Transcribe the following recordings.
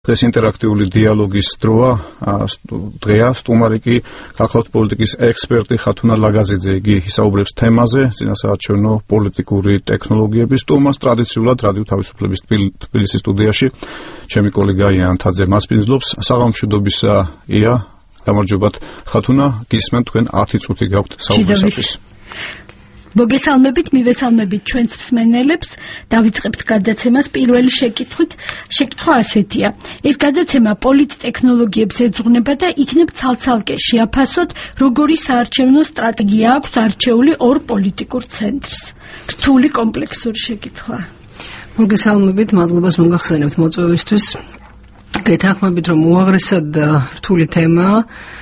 დღეს ინტერაქტიული დიალოგის დროა, დღეა სტუმარი კი გახლავთ პოლიტიკის ექსპერტი ხათუნა ლაგაზიძე, იგი ისაუბრებს თემაზე, წინასაარჩევნო პოლიტიკური ტექნოლოგიების სტუმარს ტრადიციულად რადიო თავისუფლების თბილისის სტუდიაში ჩემი კოლეგა იან თაძე მასპინძლობს. საღამოშიდობისა ია, გამარჯობათ ხათუნა, გისმენთ თქვენ 10 წუთი გაქვთ საუბრისათვის. მოგესალმებით, მივესალმებით ჩვენს მსმენელებს. დავიწყებთ გადაცემას პირველი შეკითხვა ასეთია. ეს გადაცემა პოლიტტექნოლოგიებს ეძღვნება და იქნებ ცალ-ცალკე შეაფასოთ, როგორი საარჩევნო სტრატეგია აქვს არჩეული ორ პოლიტიკურ ცენტრს. რთული კომპლექსური შეკითხვა. მოგესალმებით, მადლობას მოგახსენებთ მოწვევისთვის. გეთანხმებით, რომ უაღრესად რთული თემაა.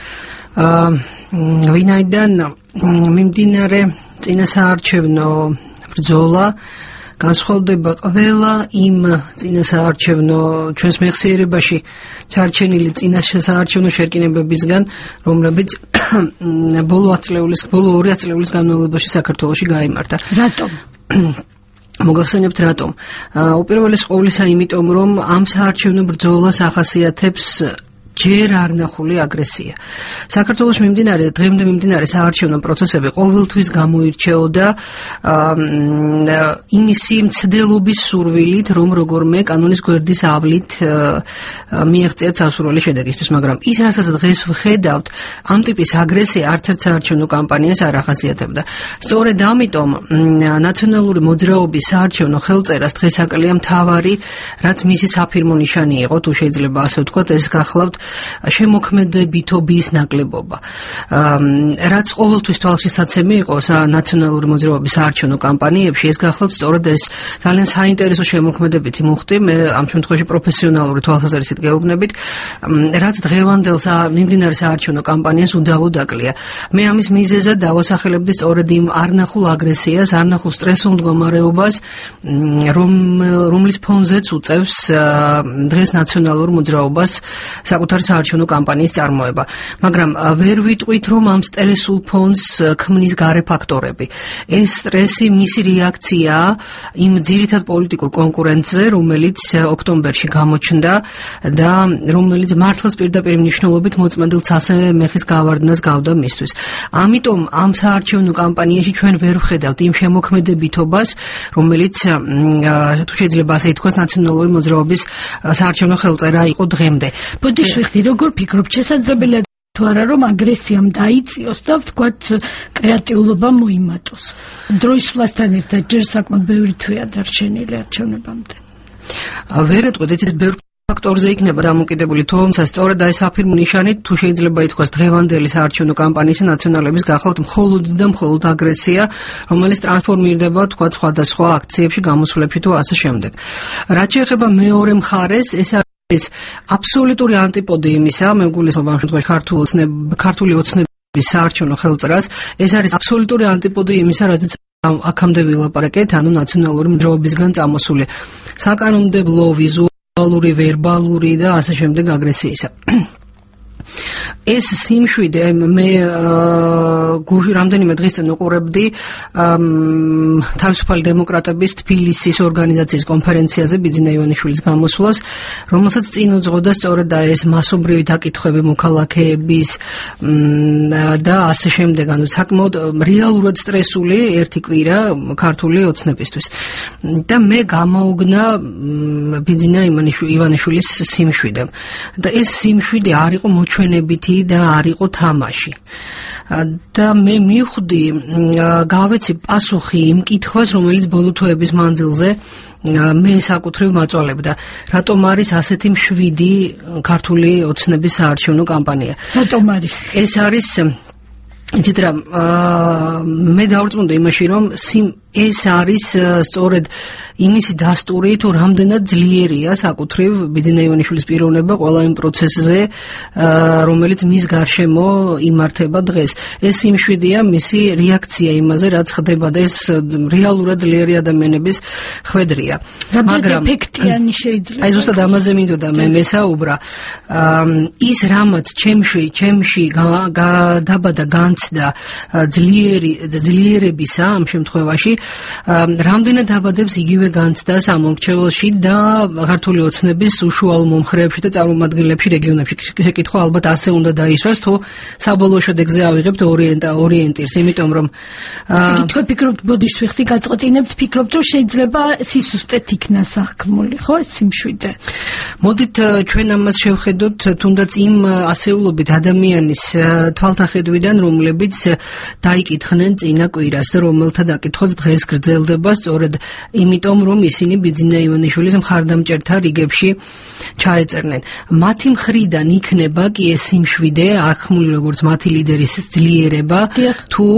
ვინაიდან მიმდინარე წინასაარჩევნო ბრძოლა განსხვავდება ყველა იმ წინასაარჩევნო ჩვენს მეხსიერებაში ჩარჩენილი წინასაარჩევნო შერკინებებისგან, რომლებიც ბოლო 2 ათწლეულის განმავლობაში საქართველოში გაიმართა. რატომ? მოგახსენებთ რატომ? უპირველეს ყოვლისა იმიტომ, რომ ამ საარჩევნო ბრძოლას ახასიათებს ჯერ არ ნახული აგრესია. საქართველოს დღემდე მიმდინარე საარჩევნო პროცესები ყოველთვის გამოირჩეოდა იმისი მცდელობის სურვილით, რომ როგორმე კანონის გვერდის ავლით მიეღწიათ სასურველი შედეგისთვის, მაგრამ ის, რასაც დღეს ვხედავთ, ამ ტიპის აგრესია არც ერთ საარჩევნო კამპანიას არ ახასიათებდა. სწორედ ამიტომ ნაციონალური მოძრაობის საარჩევნო ხელწერას დღეს აკლია მთავარი, რაც მისი საფირმო ნიშანი იყო, თუ შეიძლება ასე ვთქვათ, ეს გახლავთ შემოქმედებითობის ნაკლებობა. რაც ყოველთვის თვალშისაცემი იყო ნაციონალური მოძრაობის საარჩევნო კამპანიებში, ეს გახლავთ სწორედ ეს ძალიან საინტერესო შემოქმედებითი მუხტი, მე ამ შემთხვევაში პროფესიონალური თვალსაზრისით გეუბნებით, რაც დღევანდელ მიმდინარე საარჩევნო კამპანიას უდავოდ აკლია. მე ამის მიზეზად დავასახელებდი სწორედ იმ არნახულ აგრესიას, არნახულ სტრესულ მდგომარეობას, რომლის ფონზეც უწევს დღეს ნაციონალურ მოძრაობას საკუთარ საარჩევნო კამპანიის წარმოება. მაგრამ ვერ ვიტყვით, რომ ამ სტრესულ ფონს ქმნის გარე ფაქტორები. ეს სტრესი მისი რეაქციაა იმ ძირითად პოლიტიკურ კონკურენტზე, რომელიც ოქტომბერში გამოჩნდა და რომელიც მართლაც პირდაპირ მნიშვნელობით მოწმენდილ ცასე მეხის გავარდნას გავდა მისთვის. ამიტომ ამ საარჩევნო კამპანიაში ჩვენ ვერ ვხედავთ იმ შემოქმედებითობას, რომელიც თუ შეიძლება ასე ითქვას, ნაციონალური მოძრაობის საარჩევნო ხელწერა იყო დღემდე. როგორ ფიქრობთ, შესაძლებელია თუ არა, რომ აგრესიამ დაიწიოს და ვთქვათ კრეატიულობა მოიმატოს? დროის სვლასთან ერთად ჯერ საკმაოდ ბევრი თვეა დარჩენილი არჩევნებამდე. ვერ ეტყვით, ეს ბევრი ფაქტორზე იქნება დამოკიდებული, თუმცა სწორედ ეს საფირმო ნიშანი, თუ შეიძლება ითქვას, დღევანდელი საარჩევნო კამპანიის ნაციონალების გახლავთ მხოლოდ და მხოლოდ აგრესია, რომელიც ტრანსფორმირდება, თქვათ, სხვადასხვა აქციებში, გამოსვლებში თუ ასე შემდეგ. რაც შეეხება მეორე მხარეს, ეს აბსოლუტური ანტიპოდი იმისა, მე გულისხმობ ამ შემთხვევაში ქართული ოცნების საარჩევნო ხელწერას, ეს არის აბსოლუტური ანტიპოდი იმისა, რადგან აქამდე ვილაპარაკეთ, ანუ ნაციონალური მოძრაობისგან წამოსული საკანონმდებლო, ვიზუალური, ვერბალური და ასე შემდეგ აგრესიისა. ეს სიმშვიდე მე რამდენიმე დღის წინ უყურებდი თავისუფალი დემოკრატების თბილისის ორგანიზაციის კონფერენციაზე ბიძინა ივანიშვილის გამოსვლას, რომელსაც წინ უძღოდა სწორედ ეს მასობრივი დაკითხვები მოქალაქეების და ასე შემდეგ, ანუ საკმაოდ რეალურად სტრესული ერთი კვირა ქართული ოცნებისთვის. და მე გამოუგნა ბიძინა ივანიშვილის სიმშვიდე. და ეს სიმშვიდე არ იყო მოჩვენებითი და არ იყო თამაში. და მე მივხვდი, გავეცი პასუხი იმ კითხვას, რომელიც ბოლო თვეების მანძილზე მე საკუთრივ მაწვალებდა. რატომ არის ასეთი მშვიდი ქართული ოცნების საარჩევნო კამპანია? რატომ არის? ეს არის იცით რა, მე დავწუნდა იმაში, რომ ეს არის სწორედ იმისი დასტური, თუ რამდენად ძლიერია საკუთრივ ბიძინა ივანიშვილის პიროვნება ყველა იმ პროცესზე, რომელიც მის გარშემო იმართება დღეს. ეს სიმშვიდეა მისი რეაქცია იმაზე, რაც ხდება და ეს რეალურად ძლიერი ადამიანების ხვედრია. მაგრამ ეფექტიანი შეიძლება. აი ზუსტად ამაზე მინდოდა მე მესაუბრა. ის რამაც ჩემში დაბადა განცდა ძლიერებისა ამ შემთხვევაში, რამდენად აბადებს იგივე განცდა სამომრჩეველში და ქართული ოცნების უშუალო მომხრეებში და წარმომადგენლებში რეგიონებში. შეკითხვა ალბათ ასე უნდა დაისვას, თუ საბოლოო შედეგზე ავიღებთ ორიენტირს, იმიტომ რომ თქვენ ფიქრობთ, ბოდიშ ვიხდი გაწყვეტინებთ, ფიქრობთ, რომ შეიძლება სისუსტეთ იქნა სახქმული, ხო, სიმშვიდე. მოდით ჩვენ ამას შევხედოთ, თუნდაც იმ ასეულობით ადამიანის თვალთახედვიდან, რომლებიც დაიკითხნენ წინა კვირას და რომელთა დაკითხვაც დღეს გრძელდება, სწორედ იმიტომ, რომ ისინი ბიძინა ივანიშვილის მხარდამჭერთა რიგებში ჩაეწერნენ. მათი მხრიდან იქნება კი ეს სიმშვიდე, ახმული როგორც მათი ლიდერის ძლიერება, თუ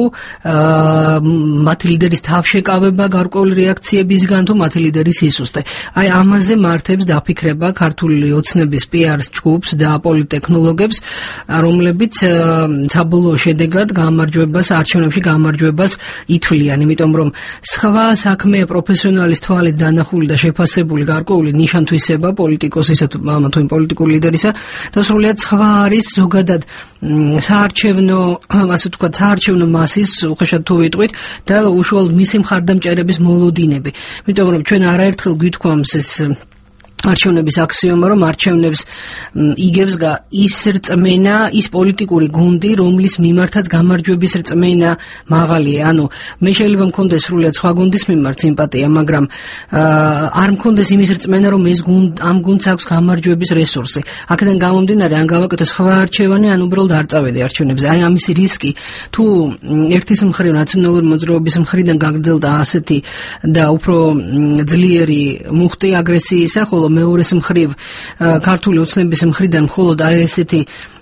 მათი ლიდერის თავშეკავება გარკვეული რეაქციებისგან, თუ მათი ლიდერის სისუსტე. აი ამაზე მართებს დაფიქრება ქართული ოცნების PR ჯგუფს და პოლიტექნოლოგებს, რომლებიც საბოლოო შედეგად გამარჯვებას, არჩევნებში გამარჯვებას ითვლიან, იმიტომ რომ სხვა საქმე პროფესიონალის თვალით დანახული და შეფასებული გარკვეული ნიშანთვისება პოლიტიკოსისა თუ პოლიტიკური ლიდერისა და სრულიად სხვა არის ზოგადად საარჩევნო, ასე ვთქვათ, საარჩევნო მასის უხეშად თუ ვიტყვით და უშუალოდ მისი მხარდამჭერების მოლოდინები. იმიტომ რომ ჩვენ არაერთხელ გვითქვამს ეს არჩევნების აქსიომა, რომ არჩევნებს იგებს ის რწმენა, ის პოლიტიკური გუნდი, რომლის მიმართაც გამარჯვების რწმენა მაღალია. ანუ მე შეიძლება მქონდეს სრულიად სხვა გუნდის მიმართ სიმპათია, მაგრამ არ მქონდეს იმის რწმენა, რომ ამ გუნდს აქვს გამარჯვების რესურსი. აქედან გამომდინარე, ან გავაკეთო სხვა არჩევანი, ან უბრალოდ არ წავედი არჩევნებზე. აი ამისი რისკი, თუ ერთის მხრივ ნაციონალური მოძრაობის მხრიდან გაგრძელდა ასეთი და უფრო ძლიერი მუხტი აგრესიისა, ხოლო მეორეს მხრივ ქართული ოცნების მხრიდან მხოლოდ აი ესეთი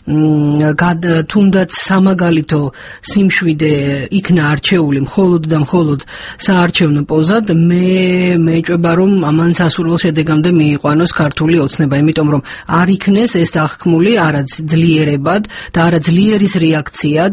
თუნდაც სამაგალითო სიმშვიდე იქნა არჩეული მხოლოდ და მხოლოდ საარჩევნო პოზად, მე ეჭვება, რომ ამან სასურველ შედეგამდე მიიყვანოს ქართული ოცნება, იმიტომ რომ არ იქნეს ეს აღქმული არა ძლიერებად და არა ძლიერის რეაქციად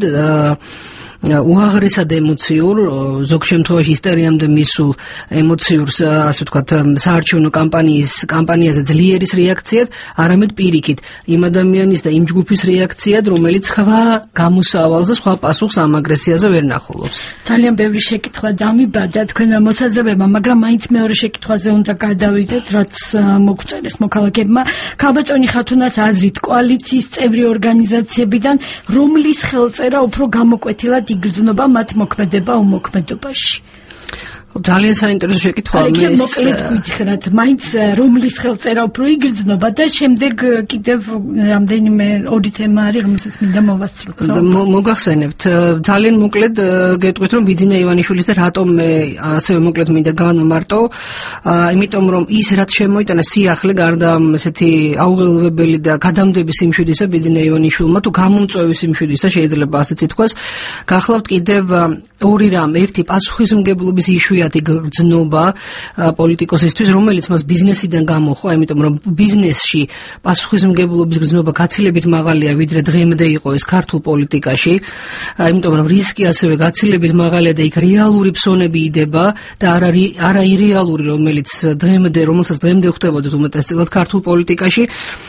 უაღრესად ემოციურ, ზოგ შემთხვევაში ისტორიამდე მისულ ემოციურ, ასე ვთქვათ, საარჩევნო კამპანიაზე ძლიერის რეაქციად, არამედ პირიქით იმ ადამიანის და იმ ჯგუფის რეაქციად, რომელიც სხვა გამოსავალს და სხვა პასუხს ამ აგრესიაზე ვერ ნახულობს. ძალიან ბევრი შეკითხვა დამიბადა თქვენმა მოსაზრებებმა, მაგრამ მაინც მეორე შეკითხვაზე უნდა გადავიდეთ, რაც მოგწერეს მოქალაქეებმა. ქალბატონი ხათუნას აზრით, კოალიციის წევრი ორგანიზაციებიდან რომლის ხელწერა უფრო გამოკვეთილად იგრძნობა მათ მოქმედება უმოქმედობაში? ძალიან საინტერესო შეკითვაა. მე მოკლედ გითხრათ, მაინც რომლის ხელწერა უფრო იგრძნობა და შემდეგ კიდევ რამდენიმე ორი თემა არის, რომელსაც მინდა მოვასწროთ. მოგახსენებთ, ძალიან მოკლედ გეტყვით, რომ ბიძინა ივანიშვილის და რატომ მე ასევე მოკლედ მინდა განვმარტო, იმიტომ რომ ის რაც შემოიტანა სიახლე გარდა ესეთი აუღელვებელი და გადამდები სიმშვიდისა ბიძინა ივანიშვილმა, თუ გამომწვევი სიმშვიდისა შეიძლება ასეც ითქვას, გახლავთ კიდევ ორი რამ, ერთი პასუხისმგებლობის იშვიათი გრძნობა პოლიტიკოსისთვის, რომელიც მას ბიზნესიდან გამოხვა, იმიტომ რომ ბიზნესში პასუხისმგებლობის გრძნობა გაცილებით მაღალია, ვიდრე დღემდე იყო ეს ქართულ პოლიტიკაში, იმიტომ რომ რისკი ასევე გაცილებით მაღალია და იქ რეალური ფსონები იდება და არა ირეალური, რომელსაც დღემდე ხვდებოდეთ უმეტესწილად ქართულ პოლიტიკაში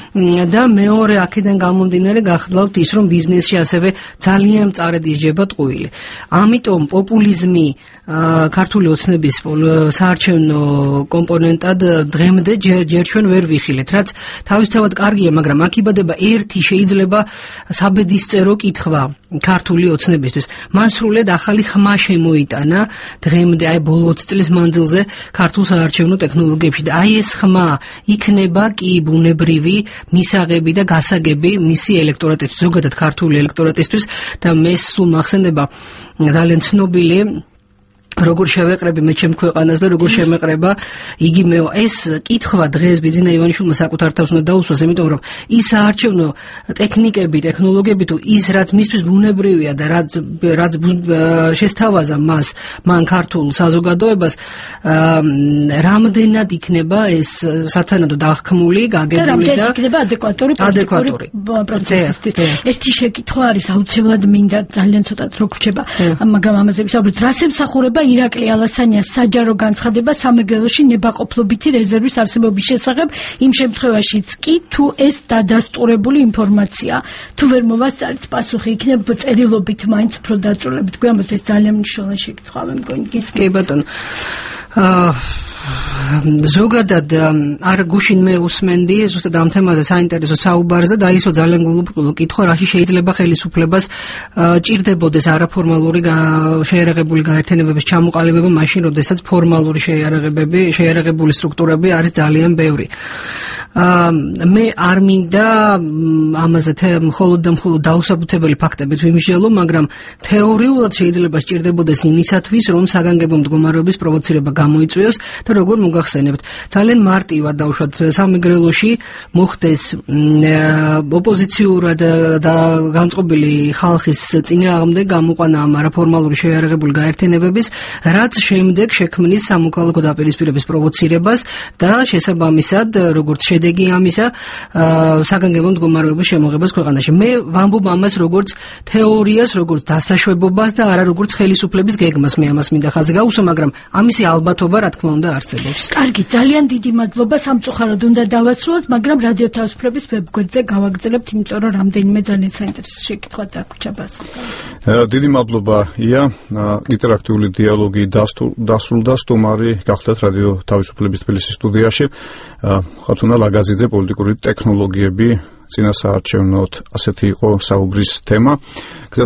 და მეორე აქედან გამომდინარე გახლავთ ის, რომ ბიზნესში ასევე ძალიან მწარედ ისჯება ტყუილი. ამიტომ პოპულიზმი ქართული ოცნების საარჩევნო კომპონენტად დღემდე ჯერ ჩვენ ვერ ვიხილეთ, რაც თავისთავად კარგია, მაგრამ აქ იბადება ერთი შეიძლება საბედისწერო კითხვა ქართული ოცნებისთვის. მან სრულიად ახალი ხმა შემოიტანა დღემდე, აი ბოლო 20 წლის მანძილზე ქართულ საარჩევნო ტექნოლოგიებში და აი ეს ხმა იქნება კი ბუნებრივი მისაღები და გასაგები მისი ელექტორატისთვის, ზოგადად ქართული ელექტორატისთვის და მე სულ მახსენდება ძალიან ცნობილი როგორ შევეყრები მე ჩემ ქვეყანას და როგორ შემეყრება იგივე ეს კითხვა დღეს ბიძინა ივანიშვილმა საკუთარ თავს უნდა დაუსვას, იმიტომ რომ ის საარჩევნო ტექნიკები, ტექნოლოგიები თუ ის რაც მისთვის ბუნებრივია და რაც შესთავაზა მან ქართულ საზოგადოებას, რამდენად იქნება ეს სათანადო დახქმული, გაგებული და იქნება ადეკვატური პროცესისთვის. ერთი შეკითხვა არის, აუცილებლად მინდა ძალიან ცოტა რო გვჩება, მაგრამ ამაზე ვისაუბრეთ, რას ემსახურება ირაკლი ალასანიას საჯარო განცხადება სამეგრელოში ნებაყოფლობითი რეზერვის არსებობის შესახებ იმ შემთხვევაშიც კი თუ ეს დადასტურებული ინფორმაცია თუ ვერ მოვასწარით პასუხი იქნება წერილობით მაინც უფრო დაწვრილებით გვამბობთ ეს ძალიან მნიშვნელოვანი შეკითხვაა მე მგონი კი ბატონო ზოგადად არ გუშინ მე უსმენდი ზუსტად ამ თემაზე საინტერესო საუბარზე და ისო ძალიან გულუბრყვილო კითხვა რაში შეიძლება ხელისუფლებას ჭირდებოდეს არაფორმალური შეიარაღებული გაერთიანებების ჩამოყალიბება მაშინ როდესაც ფორმალური შეიარაღებული სტრუქტურები არის ძალიან ბევრი მე არ მინდა ამაზე მხოლოდ და მხოლოდ დაუსაბუთებელი ფაქტებით ვიმსჯელო, მაგრამ თეორიულად შეიძლება სჭირდებოდეს იმისათვის, რომ საგანგებო მდგომარეობის პროვოცირება გამოიწვიოს და როგორ მოგახსენებთ. ძალიან მარტივად დავუშვათ სამეგრელოში მოხდეს ოპოზიციურად და განწყობილი ხალხის წინააღმდეგ გამოყვანა ამ არაფორმალური შეიარაღებული გაერთიანებების, რაც შემდეგ შექმნის სამოქალაქო დაპირისპირების პროვოცირებას და შესაბამისად როგორც შედეგი ამისა საგანგებო მდგომარეობის შემოღებას ქვეყანაში. მე ვამბობ ამას როგორც თეორიას, როგორც დასაშვებობას და არა როგორც ხელისუფლების გეგმას. მე ამას მინდა ხაზი გაუსვა, მაგრამ ამისი ალბათობა რა თქმა უნდა არსებობს. კარგი, ძალიან დიდი მადლობა. სამწუხაროდ უნდა დავასრულოთ, მაგრამ რადიო თავისუფლების ვებგვერდზე გავაგრძელებთ, იმიტომ რომ რამდენიმე ძალიან საინტერესო შეკითხვა დაგვრჩა ბასილ. დიდი მადლობა ია. ინტერაქტიული დიალოგი დასრულდა. სტუმარი გახდათ რადიო თავისუფლების თბილისის სტუდიაში. ხათუნა ლაგაზიძე, პოლიტიკური ტექნოლოგიები წინასაარჩევნოდ, ასეთი იყო საუბრის თემა.